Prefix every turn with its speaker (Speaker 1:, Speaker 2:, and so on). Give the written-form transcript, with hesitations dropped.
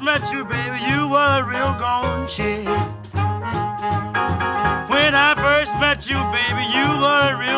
Speaker 1: met you, baby, you were a real gone chick. When I first met you, baby, you were a real